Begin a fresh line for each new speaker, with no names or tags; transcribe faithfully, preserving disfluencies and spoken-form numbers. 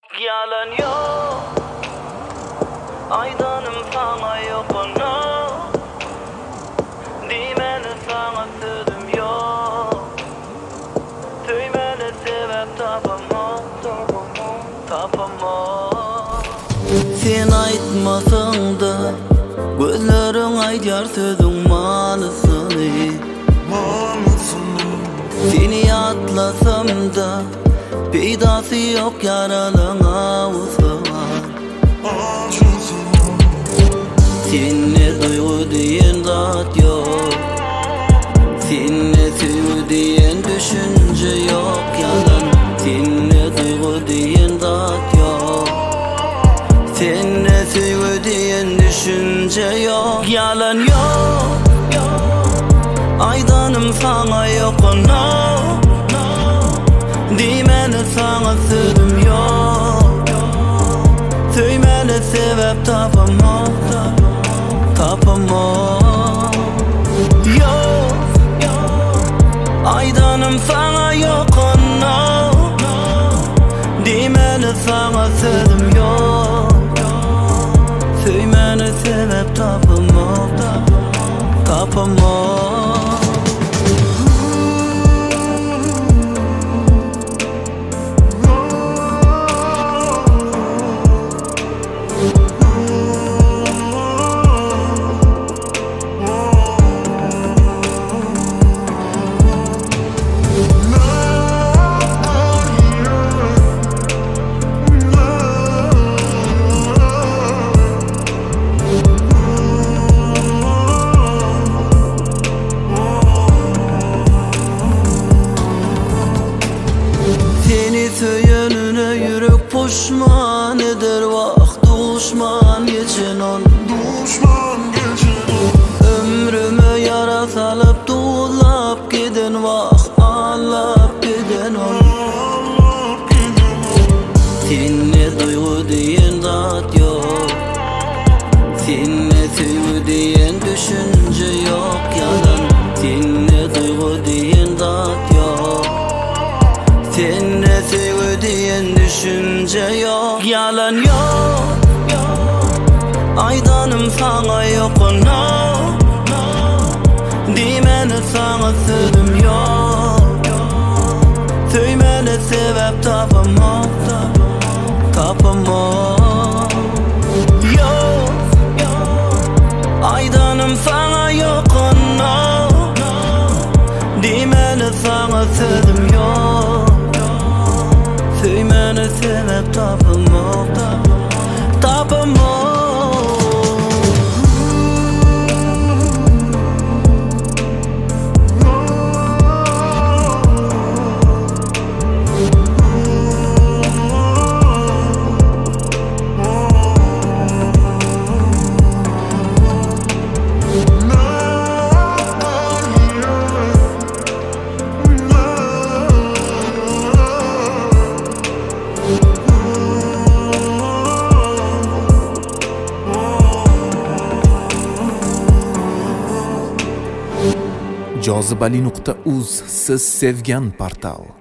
Yalan yok, aydanım sana yok ona. Dimeni sana sözüm yok. Söymeli sebep tapamam, tapamam. Sen aytmasan da gözlerin aytar sözün manısını. Seni atlasam da peydası yok yaralın ağzı var. Seninle duygu diyen zat yok. Seninle sevgi diyen düşünce yok yalan. Seninle duygu diyen zat yok. Seninle sevgi diyen düşünce yok yalan yok. Aydanım sana yok ona. Dimeni sana sözüm yok. Söymeli sebep tapamam, tapamam. Yok, aydanım sana yok ona. Dimeni sana sözüm yok. Söymeli sebep tapamam, tapamam. Söyönüne yürek puşman eder vakt düşman geçin on. Ömrüme yara salıp tuğlap giden vakt ağlap giden on. Seninle duygu diyen zat yok. Seninle sevgi diyen düşünce yok yalan. Seninle duygu diyen zat yok. Seninle sevgi diyen düşünce yok yalan yok. Aydanım sana yok ona. Dimeni sana sözüm yok. Söymeli sebep tapamam, tapamam. Yok, aydanım sana yok ona. Dimeni sana sözüm yok. Söymeli sebep tapamam, tapamam.
jozibali nuqta uz siz sevgan portal.